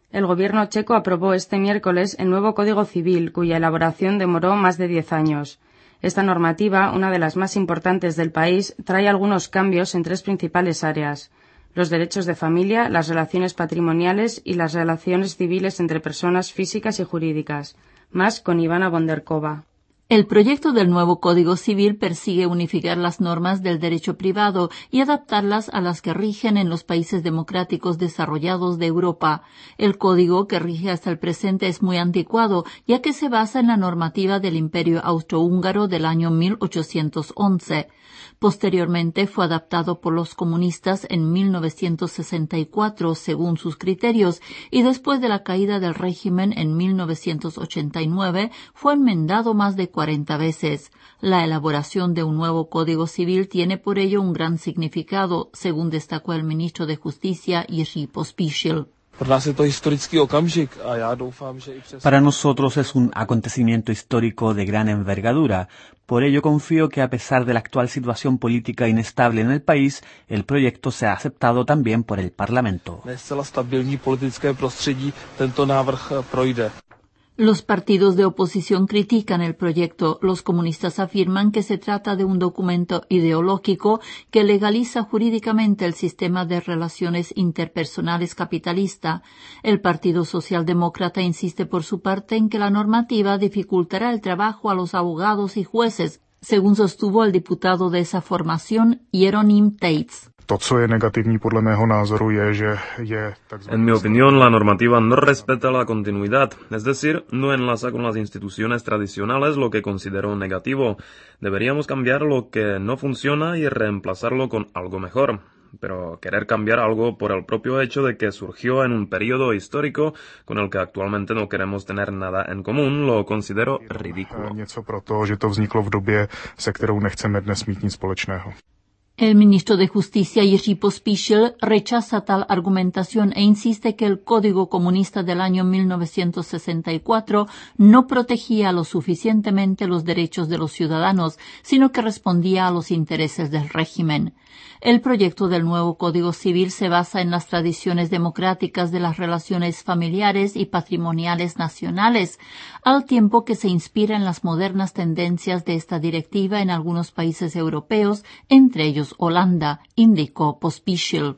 El gobierno checo aprobó este miércoles el nuevo Código Civil, cuya elaboración demoró más de 10 años. Esta normativa, una de las más importantes del país, trae algunos cambios en 3 principales áreas: los derechos de familia, las relaciones patrimoniales y las relaciones civiles entre personas físicas y jurídicas. Más con Ivana Bonderkova. El proyecto del nuevo Código Civil persigue unificar las normas del derecho privado y adaptarlas a las que rigen en los países democráticos desarrollados de Europa. El código que rige hasta el presente es muy anticuado, ya que se basa en la normativa del Imperio Austrohúngaro del año 1811. Posteriormente fue adaptado por los comunistas en 1964 según sus criterios y después de la caída del régimen en 1989 fue enmendado más de 40 veces. La elaboración de un nuevo Código Civil tiene por ello un gran significado, según destacó el ministro de Justicia Jiří Pospíšil. Para nosotros es un acontecimiento histórico de gran envergadura. Por ello confío que a pesar de la actual situación política inestable en el país, el proyecto sea aceptado también por el Parlamento. Los partidos de oposición critican el proyecto. Los comunistas afirman que se trata de un documento ideológico que legaliza jurídicamente el sistema de relaciones interpersonales capitalista. El Partido Socialdemócrata insiste por su parte en que la normativa dificultará el trabajo a los abogados y jueces, según sostuvo el diputado de esa formación, Jeronim Tejc. En mi opinión, la normativa no respeta la continuidad, es decir, no enlaza con las instituciones tradicionales, lo que considero negativo. Deberíamos cambiar lo que no funciona y reemplazarlo con algo mejor. Pero querer cambiar algo por el propio hecho de que surgió en un periodo histórico con el que actualmente no queremos tener nada en común, lo considero ridículo. El ministro de Justicia, Jiří Pospíšil, rechaza tal argumentación e insiste que el Código Comunista del año 1964 no protegía lo suficientemente los derechos de los ciudadanos, sino que respondía a los intereses del régimen. El proyecto del nuevo Código Civil se basa en las tradiciones democráticas de las relaciones familiares y patrimoniales nacionales, al tiempo que se inspira en las modernas tendencias de esta directiva en algunos países europeos, entre ellos Holanda, indicó Pospíšil.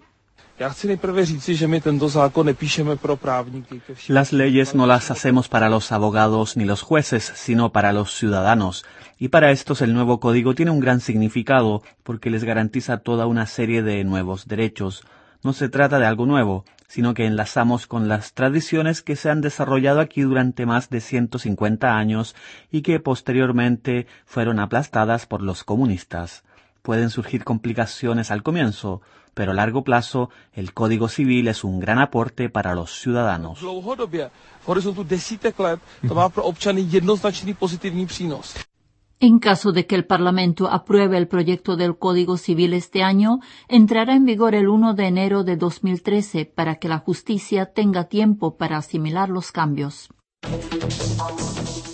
Las leyes no las hacemos para los abogados ni los jueces, sino para los ciudadanos. Y para estos el nuevo código tiene un gran significado porque les garantiza toda una serie de nuevos derechos. No se trata de algo nuevo, sino que enlazamos con las tradiciones que se han desarrollado aquí durante más de 150 años y que posteriormente fueron aplastadas por los comunistas. Pueden surgir complicaciones al comienzo, pero a largo plazo el Código Civil es un gran aporte para los ciudadanos. En caso de que el Parlamento apruebe el proyecto del Código Civil este año, entrará en vigor el 1 de enero de 2013 para que la justicia tenga tiempo para asimilar los cambios.